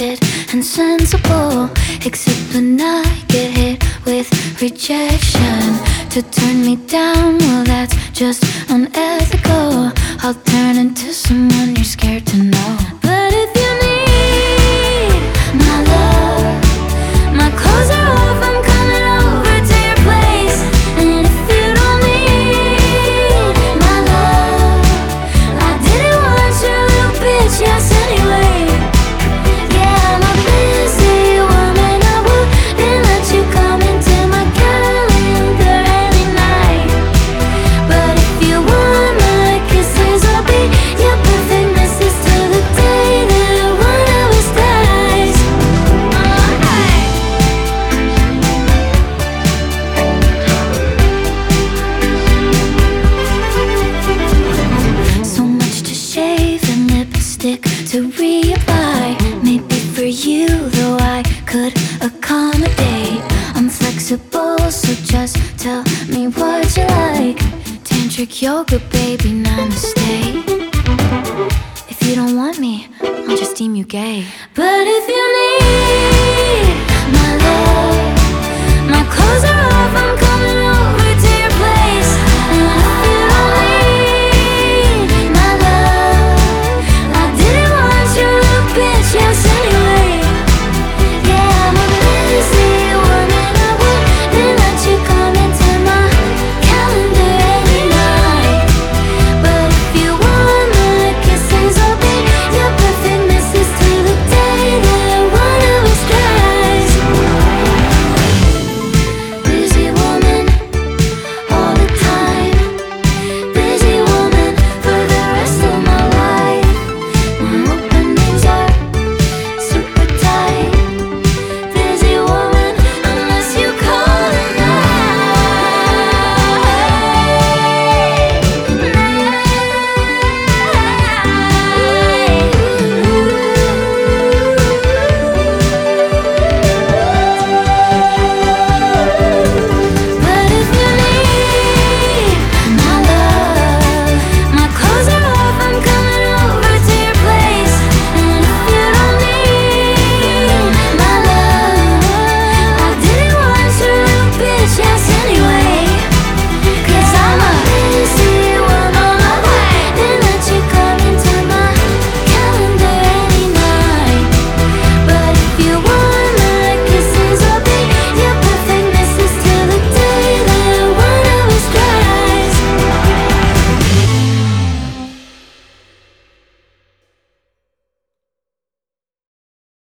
talented and sensible, except when I get hit with rejection. To turn me down, well that's just unethical. I'll turn into someone you're scared to know. But if you need my love, my clothes are off, I'm coming over to your place. And if you don't need my love, I didn't want your little bitch ass anyway. Yeah, I'm a busy woman, I wouldn't let you come into my calendar any night. But if you want my kisses, I'll be your perfect missus till the day that one of us dies. So much to shave and lipstick to reapply. Maybe for you, though, I could accommodate. I'm flexible, so just tell me what you like. Tantric yoga, baby, namaste. If you don't want me, I'll just deem you gay. But if you need my love, my clothes are off, I'm coming